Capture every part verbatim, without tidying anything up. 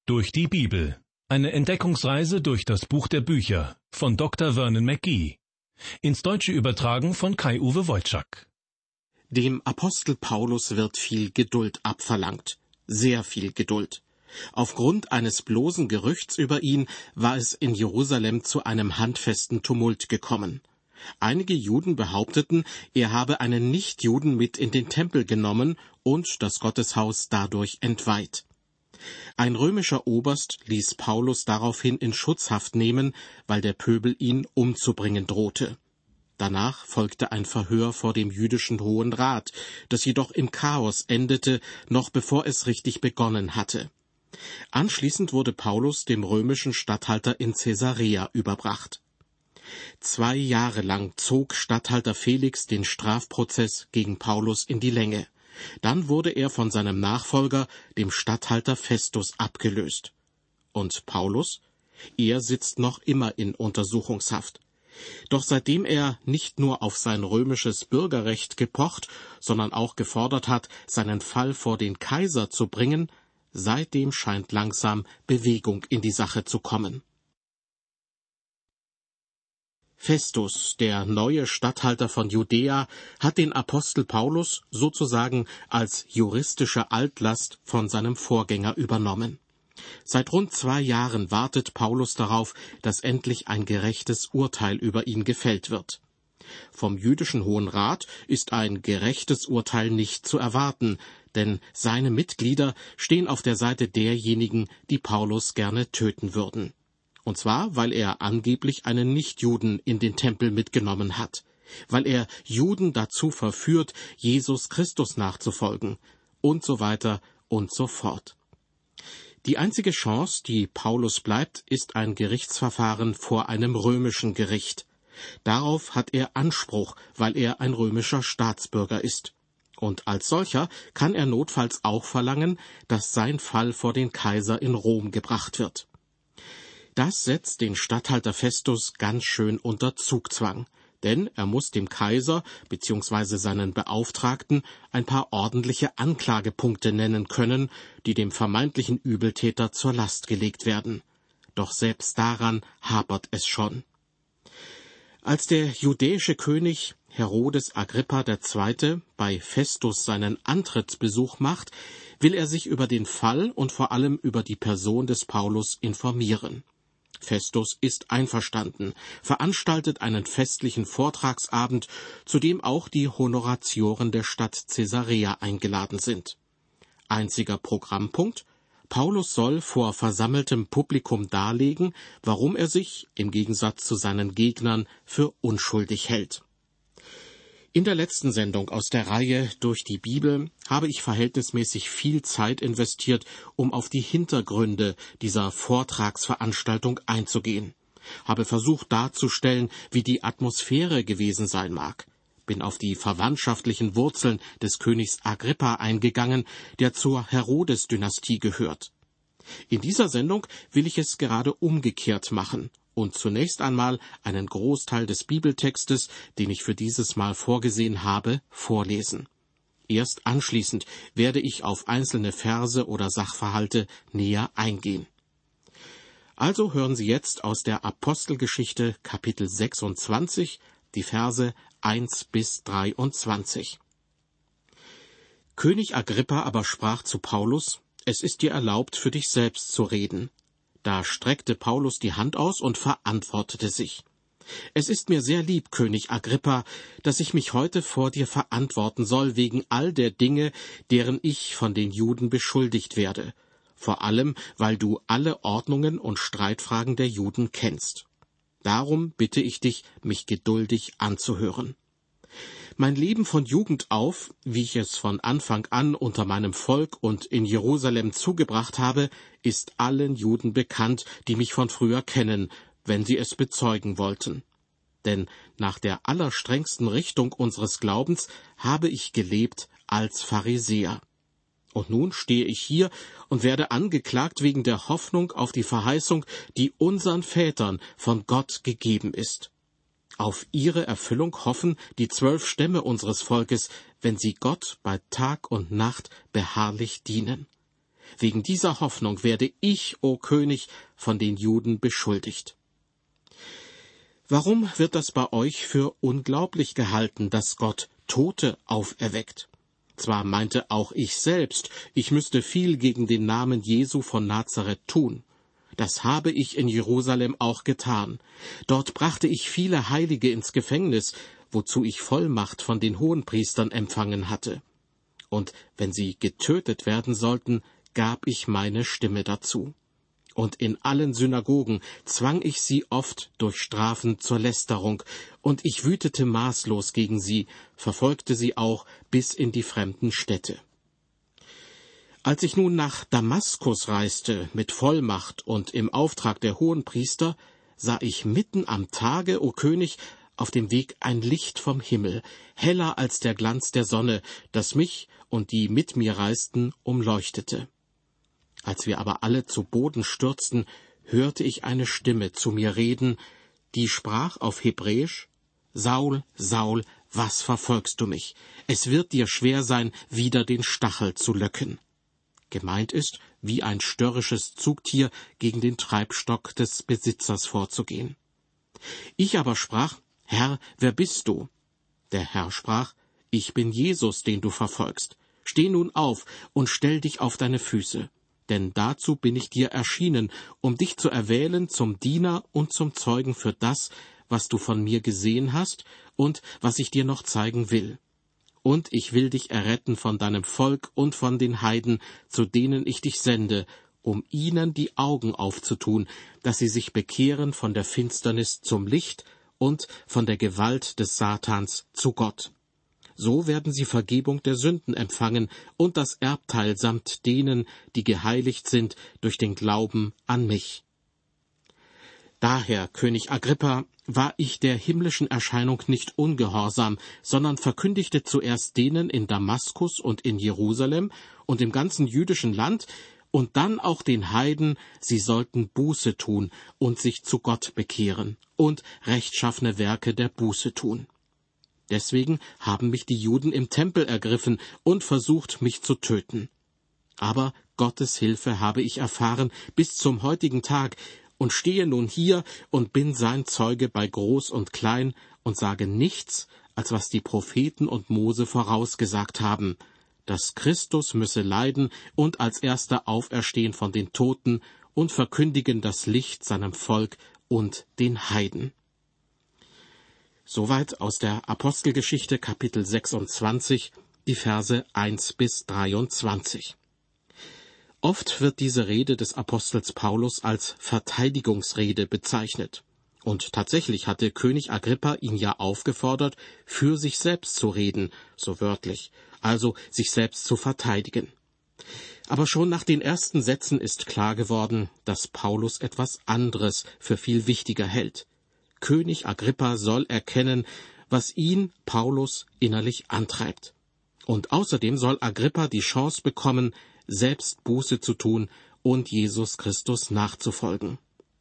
Durch die Bibel. Eine Entdeckungsreise durch das Buch der Bücher von Doktor Vernon McGee. Ins Deutsche übertragen von Kai-Uwe Wojczak. Dem Apostel Paulus wird viel Geduld abverlangt. Sehr viel Geduld. Aufgrund eines bloßen Gerüchts über ihn war es in Jerusalem zu einem handfesten Tumult gekommen. Einige Juden behaupteten, er habe einen Nichtjuden mit in den Tempel genommen und das Gotteshaus dadurch entweiht. Ein römischer Oberst ließ Paulus daraufhin in Schutzhaft nehmen, weil der Pöbel ihn umzubringen drohte. Danach folgte ein Verhör vor dem jüdischen Hohen Rat, das jedoch im Chaos endete, noch bevor es richtig begonnen hatte. Anschließend wurde Paulus dem römischen Statthalter in Caesarea überbracht. Zwei Jahre lang zog Statthalter Felix den Strafprozess gegen Paulus in die Länge. Dann wurde er von seinem Nachfolger, dem Statthalter Festus, abgelöst. Und Paulus? Er sitzt noch immer in Untersuchungshaft. Doch seitdem er nicht nur auf sein römisches Bürgerrecht gepocht, sondern auch gefordert hat, seinen Fall vor den Kaiser zu bringen, seitdem scheint langsam Bewegung in die Sache zu kommen. Festus, der neue Statthalter von Judäa, hat den Apostel Paulus sozusagen als juristische Altlast von seinem Vorgänger übernommen. Seit rund zwei Jahren wartet Paulus darauf, dass endlich ein gerechtes Urteil über ihn gefällt wird. Vom jüdischen Hohen Rat ist ein gerechtes Urteil nicht zu erwarten, denn seine Mitglieder stehen auf der Seite derjenigen, die Paulus gerne töten würden. Und zwar, weil er angeblich einen Nichtjuden in den Tempel mitgenommen hat, weil er Juden dazu verführt, Jesus Christus nachzufolgen, und so weiter und so fort. Die einzige Chance, die Paulus bleibt, ist ein Gerichtsverfahren vor einem römischen Gericht. Darauf hat er Anspruch, weil er ein römischer Staatsbürger ist. Und als solcher kann er notfalls auch verlangen, dass sein Fall vor den Kaiser in Rom gebracht wird. Das setzt den Statthalter Festus ganz schön unter Zugzwang, denn er muss dem Kaiser bzw. seinen Beauftragten ein paar ordentliche Anklagepunkte nennen können, die dem vermeintlichen Übeltäter zur Last gelegt werden. Doch selbst daran hapert es schon. Als der judäische König Herodes Agrippa der Zweite bei Festus seinen Antrittsbesuch macht, will er sich über den Fall und vor allem über die Person des Paulus informieren. Festus ist einverstanden, veranstaltet einen festlichen Vortragsabend, zu dem auch die Honoratioren der Stadt Caesarea eingeladen sind. Einziger Programmpunkt: Paulus soll vor versammeltem Publikum darlegen, warum er sich, im Gegensatz zu seinen Gegnern, für unschuldig hält. In der letzten Sendung aus der Reihe Durch die Bibel habe ich verhältnismäßig viel Zeit investiert, um auf die Hintergründe dieser Vortragsveranstaltung einzugehen. Habe versucht darzustellen, wie die Atmosphäre gewesen sein mag. Bin auf die verwandtschaftlichen Wurzeln des Königs Agrippa eingegangen, der zur Herodes-Dynastie gehört. In dieser Sendung will ich es gerade umgekehrt machen und zunächst einmal einen Großteil des Bibeltextes, den ich für dieses Mal vorgesehen habe, vorlesen. Erst anschließend werde ich auf einzelne Verse oder Sachverhalte näher eingehen. Also hören Sie jetzt aus der Apostelgeschichte Kapitel sechsundzwanzig, die Verse eins bis dreiundzwanzig. König Agrippa aber sprach zu Paulus: Es ist dir erlaubt, für dich selbst zu reden. Da streckte Paulus die Hand aus und verantwortete sich: Es ist mir sehr lieb, König Agrippa, dass ich mich heute vor dir verantworten soll wegen all der Dinge, deren ich von den Juden beschuldigt werde, vor allem, weil du alle Ordnungen und Streitfragen der Juden kennst. Darum bitte ich dich, mich geduldig anzuhören. Mein Leben von Jugend auf, wie ich es von Anfang an unter meinem Volk und in Jerusalem zugebracht habe, ist allen Juden bekannt, die mich von früher kennen, wenn sie es bezeugen wollten. Denn nach der allerstrengsten Richtung unseres Glaubens habe ich gelebt als Pharisäer. Und nun stehe ich hier und werde angeklagt wegen der Hoffnung auf die Verheißung, die unseren Vätern von Gott gegeben ist. Auf ihre Erfüllung hoffen die zwölf Stämme unseres Volkes, wenn sie Gott bei Tag und Nacht beharrlich dienen. Wegen dieser Hoffnung werde ich, o König, von den Juden beschuldigt. Warum wird das bei euch für unglaublich gehalten, dass Gott Tote auferweckt? Zwar meinte auch ich selbst, ich müsste viel gegen den Namen Jesu von Nazareth tun. Das habe ich in Jerusalem auch getan. Dort brachte ich viele Heilige ins Gefängnis, wozu ich Vollmacht von den Hohenpriestern empfangen hatte. Und wenn sie getötet werden sollten, gab ich meine Stimme dazu. Und in allen Synagogen zwang ich sie oft durch Strafen zur Lästerung, und ich wütete maßlos gegen sie, verfolgte sie auch bis in die fremden Städte. Als ich nun nach Damaskus reiste, mit Vollmacht und im Auftrag der Hohenpriester, sah ich mitten am Tage, o König, auf dem Weg ein Licht vom Himmel, heller als der Glanz der Sonne, das mich und die mit mir reisten umleuchtete. Als wir aber alle zu Boden stürzten, hörte ich eine Stimme zu mir reden, die sprach auf Hebräisch: »Saul, Saul, was verfolgst du mich? Es wird dir schwer sein, wieder den Stachel zu löcken.« Gemeint ist, wie ein störrisches Zugtier gegen den Treibstock des Besitzers vorzugehen. Ich aber sprach: »Herr, wer bist du?« Der Herr sprach: »Ich bin Jesus, den du verfolgst. Steh nun auf und stell dich auf deine Füße. Denn dazu bin ich dir erschienen, um dich zu erwählen zum Diener und zum Zeugen für das, was du von mir gesehen hast und was ich dir noch zeigen will. Und ich will dich erretten von deinem Volk und von den Heiden, zu denen ich dich sende, um ihnen die Augen aufzutun, dass sie sich bekehren von der Finsternis zum Licht und von der Gewalt des Satans zu Gott. So werden sie Vergebung der Sünden empfangen und das Erbteil samt denen, die geheiligt sind durch den Glauben an mich. Daher, König Agrippa, war ich der himmlischen Erscheinung nicht ungehorsam, sondern verkündigte zuerst denen in Damaskus und in Jerusalem und im ganzen jüdischen Land und dann auch den Heiden, sie sollten Buße tun und sich zu Gott bekehren und rechtschaffene Werke der Buße tun. Deswegen haben mich die Juden im Tempel ergriffen und versucht, mich zu töten. Aber Gottes Hilfe habe ich erfahren bis zum heutigen Tag und stehe nun hier und bin sein Zeuge bei Groß und Klein und sage nichts, als was die Propheten und Mose vorausgesagt haben, dass Christus müsse leiden und als erster auferstehen von den Toten und verkündigen das Licht seinem Volk und den Heiden. Soweit aus der Apostelgeschichte Kapitel sechsundzwanzig, die Verse eins bis dreiundzwanzig. Oft wird diese Rede des Apostels Paulus als Verteidigungsrede bezeichnet. Und tatsächlich hatte König Agrippa ihn ja aufgefordert, für sich selbst zu reden, so wörtlich, also sich selbst zu verteidigen. Aber schon nach den ersten Sätzen ist klar geworden, dass Paulus etwas anderes für viel wichtiger hält. König Agrippa soll erkennen, was ihn, Paulus, innerlich antreibt. Und außerdem soll Agrippa die Chance bekommen, selbst Buße zu tun und Jesus Christus nachzufolgen.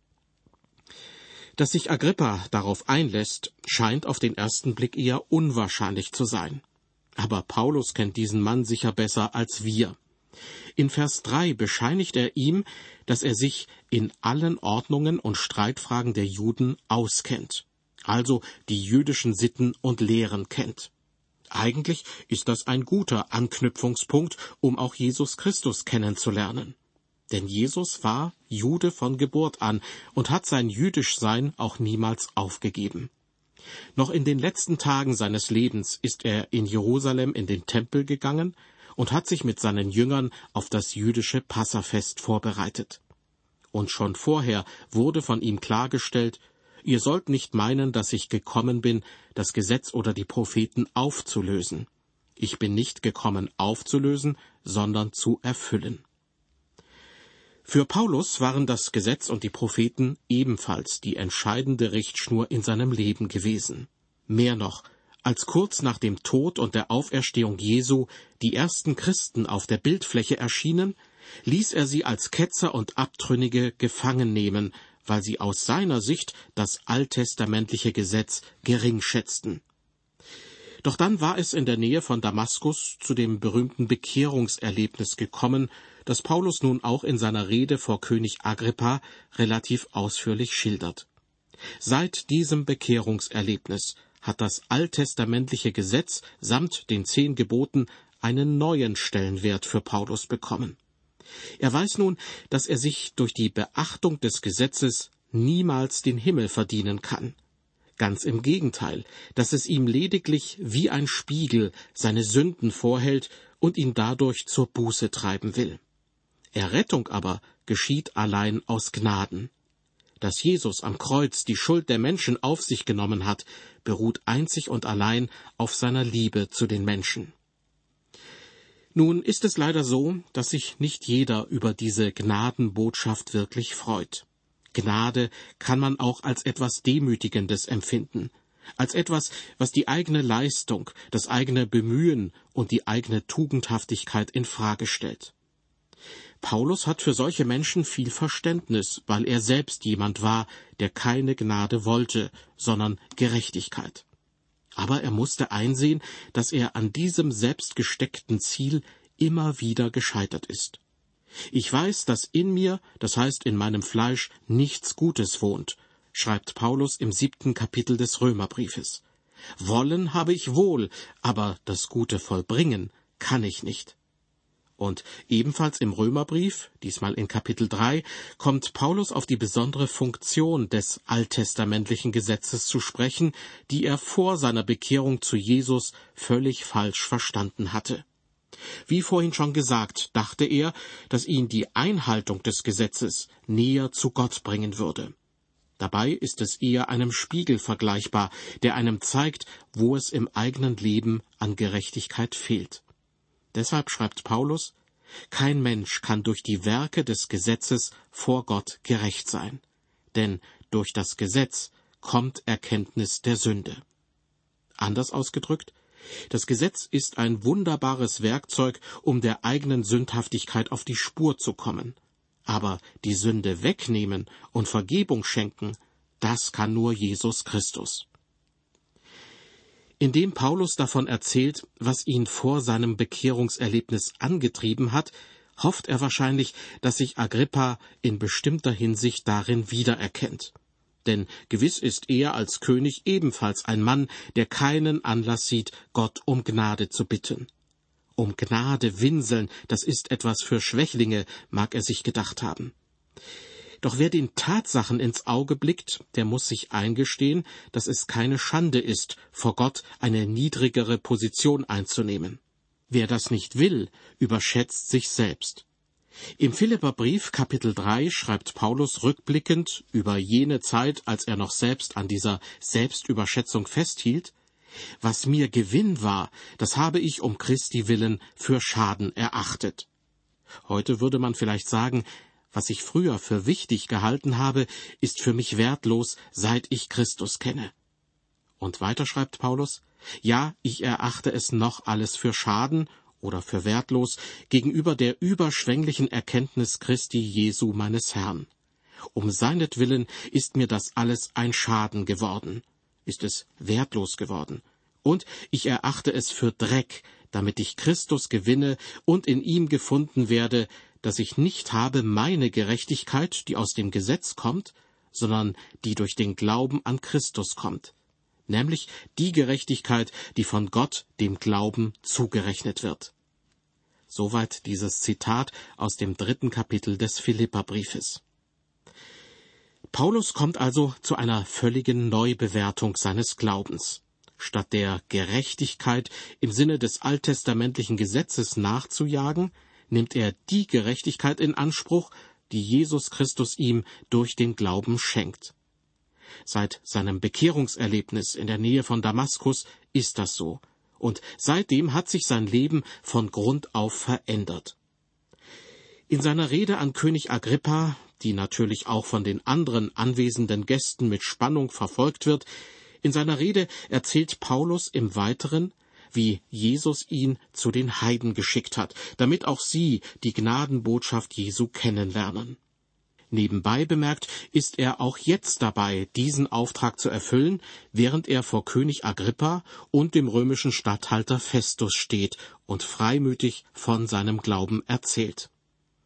Dass sich Agrippa darauf einlässt, scheint auf den ersten Blick eher unwahrscheinlich zu sein. Aber Paulus kennt diesen Mann sicher besser als wir. In Vers drei bescheinigt er ihm, dass er sich in allen Ordnungen und Streitfragen der Juden auskennt, also die jüdischen Sitten und Lehren kennt. Eigentlich ist das ein guter Anknüpfungspunkt, um auch Jesus Christus kennenzulernen. Denn Jesus war Jude von Geburt an und hat sein Jüdischsein auch niemals aufgegeben. Noch in den letzten Tagen seines Lebens ist er in Jerusalem in den Tempel gegangen und hat sich mit seinen Jüngern auf das jüdische Passafest vorbereitet. Und schon vorher wurde von ihm klargestellt: Ihr sollt nicht meinen, dass ich gekommen bin, das Gesetz oder die Propheten aufzulösen. Ich bin nicht gekommen, aufzulösen, sondern zu erfüllen. Für Paulus waren das Gesetz und die Propheten ebenfalls die entscheidende Richtschnur in seinem Leben gewesen. Mehr noch, als kurz nach dem Tod und der Auferstehung Jesu die ersten Christen auf der Bildfläche erschienen, ließ er sie als Ketzer und Abtrünnige gefangen nehmen, weil sie aus seiner Sicht das alttestamentliche Gesetz gering schätzten. Doch dann war es in der Nähe von Damaskus zu dem berühmten Bekehrungserlebnis gekommen, das Paulus nun auch in seiner Rede vor König Agrippa relativ ausführlich schildert. Seit diesem Bekehrungserlebnis hat das alttestamentliche Gesetz samt den zehn Geboten einen neuen Stellenwert für Paulus bekommen. Er weiß nun, dass er sich durch die Beachtung des Gesetzes niemals den Himmel verdienen kann. Ganz im Gegenteil, dass es ihm lediglich wie ein Spiegel seine Sünden vorhält und ihn dadurch zur Buße treiben will. Errettung aber geschieht allein aus Gnaden. Dass Jesus am Kreuz die Schuld der Menschen auf sich genommen hat, beruht einzig und allein auf seiner Liebe zu den Menschen. Nun ist es leider so, dass sich nicht jeder über diese Gnadenbotschaft wirklich freut. Gnade kann man auch als etwas Demütigendes empfinden, als etwas, was die eigene Leistung, das eigene Bemühen und die eigene Tugendhaftigkeit in Frage stellt. Paulus hat für solche Menschen viel Verständnis, weil er selbst jemand war, der keine Gnade wollte, sondern Gerechtigkeit. Aber er musste einsehen, dass er an diesem selbstgesteckten Ziel immer wieder gescheitert ist. Ich weiß, dass in mir, das heißt in meinem Fleisch, nichts Gutes wohnt, schreibt Paulus im siebten Kapitel des Römerbriefes. Wollen habe ich wohl, aber das Gute vollbringen kann ich nicht. Und ebenfalls im Römerbrief, diesmal in Kapitel drei, kommt Paulus auf die besondere Funktion des alttestamentlichen Gesetzes zu sprechen, die er vor seiner Bekehrung zu Jesus völlig falsch verstanden hatte. Wie vorhin schon gesagt, dachte er, dass ihn die Einhaltung des Gesetzes näher zu Gott bringen würde. Dabei ist es eher einem Spiegel vergleichbar, der einem zeigt, wo es im eigenen Leben an Gerechtigkeit fehlt. Deshalb schreibt Paulus, kein Mensch kann durch die Werke des Gesetzes vor Gott gerecht sein, denn durch das Gesetz kommt Erkenntnis der Sünde. Anders ausgedrückt, das Gesetz ist ein wunderbares Werkzeug, um der eigenen Sündhaftigkeit auf die Spur zu kommen. Aber die Sünde wegnehmen und Vergebung schenken, das kann nur Jesus Christus. Indem Paulus davon erzählt, was ihn vor seinem Bekehrungserlebnis angetrieben hat, hofft er wahrscheinlich, dass sich Agrippa in bestimmter Hinsicht darin wiedererkennt. Denn gewiss ist er als König ebenfalls ein Mann, der keinen Anlass sieht, Gott um Gnade zu bitten. Um Gnade winseln, das ist etwas für Schwächlinge, mag er sich gedacht haben. Doch wer den Tatsachen ins Auge blickt, der muss sich eingestehen, dass es keine Schande ist, vor Gott eine niedrigere Position einzunehmen. Wer das nicht will, überschätzt sich selbst. Im Philipperbrief Kapitel drei schreibt Paulus rückblickend über jene Zeit, als er noch selbst an dieser Selbstüberschätzung festhielt: Was mir Gewinn war, das habe ich um Christi willen für Schaden erachtet. Heute würde man vielleicht sagen, was ich früher für wichtig gehalten habe, ist für mich wertlos, seit ich Christus kenne. Und weiter schreibt Paulus, ja, ich erachte es noch alles für Schaden oder für wertlos gegenüber der überschwänglichen Erkenntnis Christi Jesu meines Herrn. Um seinetwillen ist mir das alles ein Schaden geworden, ist es wertlos geworden. Und ich erachte es für Dreck, damit ich Christus gewinne und in ihm gefunden werde, dass ich nicht habe meine Gerechtigkeit, die aus dem Gesetz kommt, sondern die durch den Glauben an Christus kommt, nämlich die Gerechtigkeit, die von Gott dem Glauben zugerechnet wird. Soweit dieses Zitat aus dem dritten Kapitel des Philipperbriefes. Paulus kommt also zu einer völligen Neubewertung seines Glaubens. Statt der Gerechtigkeit im Sinne des alttestamentlichen Gesetzes nachzujagen, nimmt er die Gerechtigkeit in Anspruch, die Jesus Christus ihm durch den Glauben schenkt. Seit seinem Bekehrungserlebnis in der Nähe von Damaskus ist das so, und seitdem hat sich sein Leben von Grund auf verändert. In seiner Rede an König Agrippa, die natürlich auch von den anderen anwesenden Gästen mit Spannung verfolgt wird, in seiner Rede erzählt Paulus im Weiteren, wie Jesus ihn zu den Heiden geschickt hat, damit auch sie die Gnadenbotschaft Jesu kennenlernen. Nebenbei bemerkt ist er auch jetzt dabei, diesen Auftrag zu erfüllen, während er vor König Agrippa und dem römischen Statthalter Festus steht und freimütig von seinem Glauben erzählt.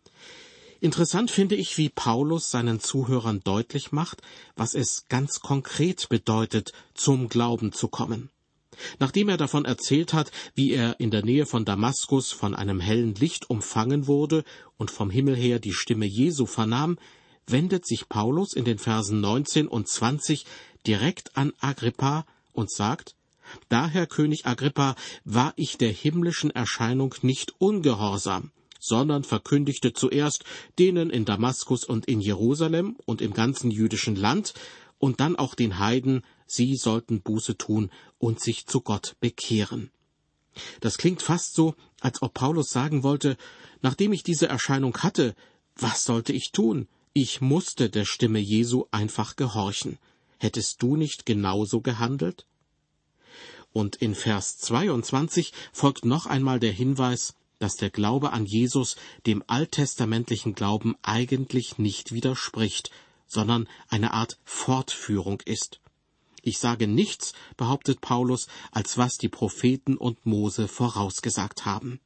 Interessant finde ich, wie Paulus seinen Zuhörern deutlich macht, was es ganz konkret bedeutet, zum Glauben zu kommen. Nachdem er davon erzählt hat, wie er in der Nähe von Damaskus von einem hellen Licht umfangen wurde und vom Himmel her die Stimme Jesu vernahm, wendet sich Paulus in den Versen neunzehn und zwanzig direkt an Agrippa und sagt: Daher, König Agrippa, war ich der himmlischen Erscheinung nicht ungehorsam, sondern verkündigte zuerst denen in Damaskus und in Jerusalem und im ganzen jüdischen Land und dann auch den Heiden, sie sollten Buße tun und sich zu Gott bekehren. Das klingt fast so, als ob Paulus sagen wollte, nachdem ich diese Erscheinung hatte, was sollte ich tun? Ich musste der Stimme Jesu einfach gehorchen. Hättest du nicht genauso gehandelt? Und in Vers zweiundzwanzig folgt noch einmal der Hinweis, dass der Glaube an Jesus dem alttestamentlichen Glauben eigentlich nicht widerspricht, sondern eine Art Fortführung ist. Ich sage nichts, behauptet Paulus, als was die Propheten und Mose vorausgesagt haben.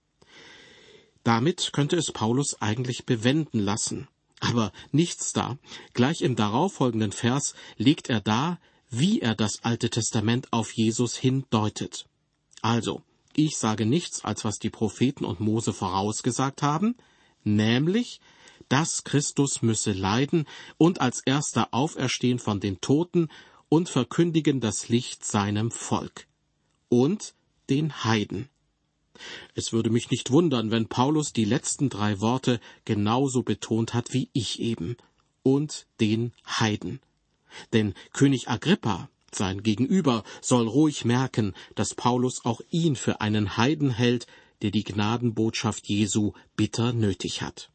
Damit könnte es Paulus eigentlich bewenden lassen. Aber nichts da. Gleich im darauffolgenden Vers legt er dar, wie er das Alte Testament auf Jesus hindeutet. Also, ich sage nichts, als was die Propheten und Mose vorausgesagt haben, nämlich, dass Christus müsse leiden und als erster auferstehen von den Toten und verkündigen das Licht seinem Volk und den Heiden. Es würde mich nicht wundern, wenn Paulus die letzten drei Worte genauso betont hat wie ich eben, und den Heiden. Denn König Agrippa, sein Gegenüber, soll ruhig merken, dass Paulus auch ihn für einen Heiden hält, der die Gnadenbotschaft Jesu bitter nötig hat.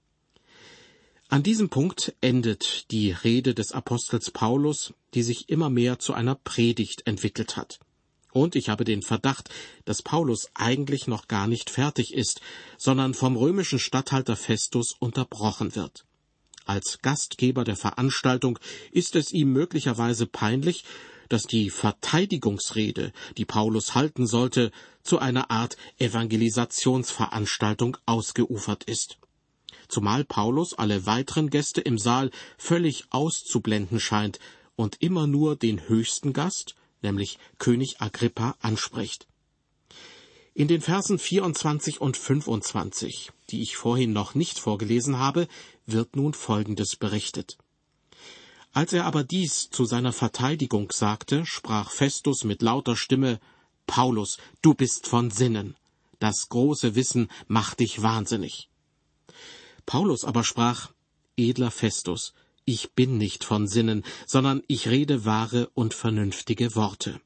An diesem Punkt endet die Rede des Apostels Paulus, die sich immer mehr zu einer Predigt entwickelt hat. Und ich habe den Verdacht, dass Paulus eigentlich noch gar nicht fertig ist, sondern vom römischen Statthalter Festus unterbrochen wird. Als Gastgeber der Veranstaltung ist es ihm möglicherweise peinlich, dass die Verteidigungsrede, die Paulus halten sollte, zu einer Art Evangelisationsveranstaltung ausgeufert ist. Zumal Paulus alle weiteren Gäste im Saal völlig auszublenden scheint und immer nur den höchsten Gast, nämlich König Agrippa, anspricht. In den Versen vierundzwanzig und fünfundzwanzig, die ich vorhin noch nicht vorgelesen habe, wird nun Folgendes berichtet. Als er aber dies zu seiner Verteidigung sagte, sprach Festus mit lauter Stimme: Paulus, du bist von Sinnen. Das große Wissen macht dich wahnsinnig. Paulus aber sprach: Edler Festus, ich bin nicht von Sinnen, sondern ich rede wahre und vernünftige Worte.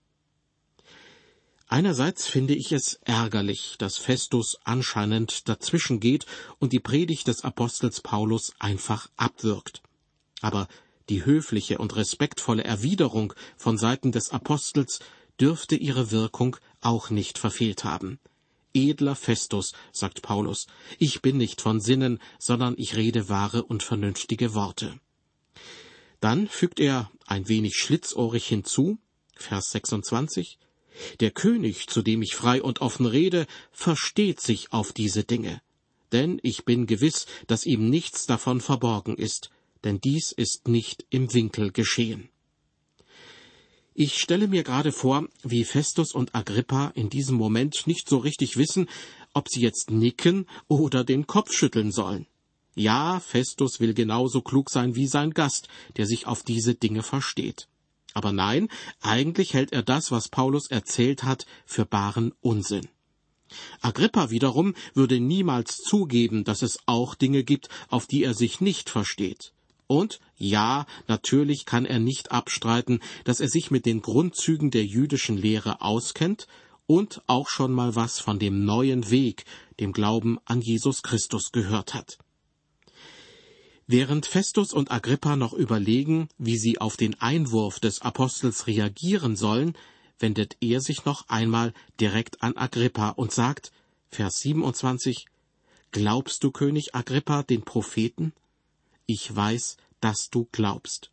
Einerseits finde ich es ärgerlich, dass Festus anscheinend dazwischen geht und die Predigt des Apostels Paulus einfach abwürgt. Aber die höfliche und respektvolle Erwiderung von Seiten des Apostels dürfte ihre Wirkung auch nicht verfehlt haben. Edler Festus, sagt Paulus, ich bin nicht von Sinnen, sondern ich rede wahre und vernünftige Worte. Dann fügt er ein wenig schlitzohrig hinzu, Vers sechsundzwanzig, der König, zu dem ich frei und offen rede, versteht sich auf diese Dinge. Denn ich bin gewiss, dass ihm nichts davon verborgen ist, denn dies ist nicht im Winkel geschehen. Ich stelle mir gerade vor, wie Festus und Agrippa in diesem Moment nicht so richtig wissen, ob sie jetzt nicken oder den Kopf schütteln sollen. Ja, Festus will genauso klug sein wie sein Gast, der sich auf diese Dinge versteht. Aber nein, eigentlich hält er das, was Paulus erzählt hat, für baren Unsinn. Agrippa wiederum würde niemals zugeben, dass es auch Dinge gibt, auf die er sich nicht versteht. Und ja, natürlich kann er nicht abstreiten, dass er sich mit den Grundzügen der jüdischen Lehre auskennt und auch schon mal was von dem neuen Weg, dem Glauben an Jesus Christus, gehört hat. Während Festus und Agrippa noch überlegen, wie sie auf den Einwurf des Apostels reagieren sollen, wendet er sich noch einmal direkt an Agrippa und sagt, Vers siebenundzwanzig, »Glaubst du, König Agrippa, den Propheten? Ich weiß, dass du glaubst.«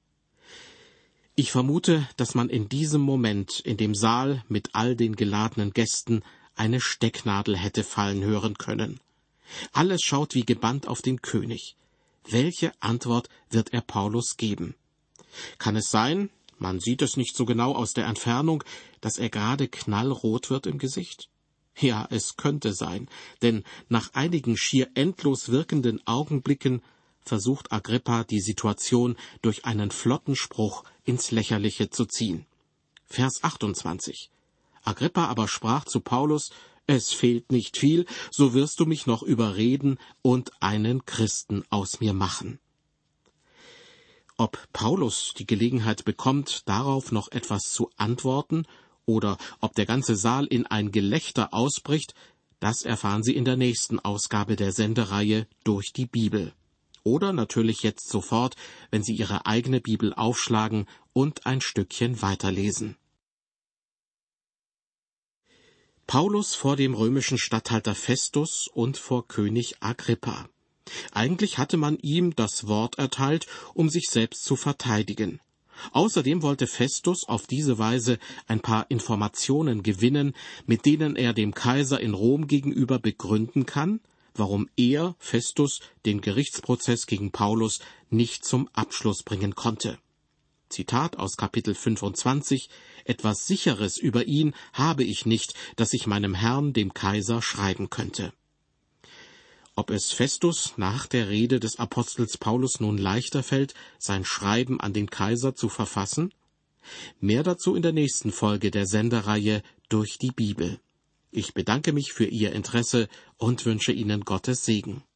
Ich vermute, dass man in diesem Moment in dem Saal mit all den geladenen Gästen eine Stecknadel hätte fallen hören können. Alles schaut wie gebannt auf den König. Welche Antwort wird er Paulus geben? Kann es sein, man sieht es nicht so genau aus der Entfernung, dass er gerade knallrot wird im Gesicht? Ja, es könnte sein, denn nach einigen schier endlos wirkenden Augenblicken versucht Agrippa, die Situation durch einen flotten Spruch ins Lächerliche zu ziehen. Vers achtundzwanzig. Agrippa aber sprach zu Paulus: »Es fehlt nicht viel, so wirst du mich noch überreden und einen Christen aus mir machen.« Ob Paulus die Gelegenheit bekommt, darauf noch etwas zu antworten, oder ob der ganze Saal in ein Gelächter ausbricht, das erfahren Sie in der nächsten Ausgabe der Sendereihe Durch die Bibel. Oder natürlich jetzt sofort, wenn Sie Ihre eigene Bibel aufschlagen und ein Stückchen weiterlesen. Paulus vor dem römischen Statthalter Festus und vor König Agrippa. Eigentlich hatte man ihm das Wort erteilt, um sich selbst zu verteidigen. Außerdem wollte Festus auf diese Weise ein paar Informationen gewinnen, mit denen er dem Kaiser in Rom gegenüber begründen kann, warum er, Festus, den Gerichtsprozess gegen Paulus nicht zum Abschluss bringen konnte. Zitat aus Kapitel fünfundzwanzig: »Etwas Sicheres über ihn habe ich nicht, das ich meinem Herrn, dem Kaiser, schreiben könnte.« Ob es Festus nach der Rede des Apostels Paulus nun leichter fällt, sein Schreiben an den Kaiser zu verfassen? Mehr dazu in der nächsten Folge der Sendereihe Durch die Bibel. Ich bedanke mich für Ihr Interesse und wünsche Ihnen Gottes Segen.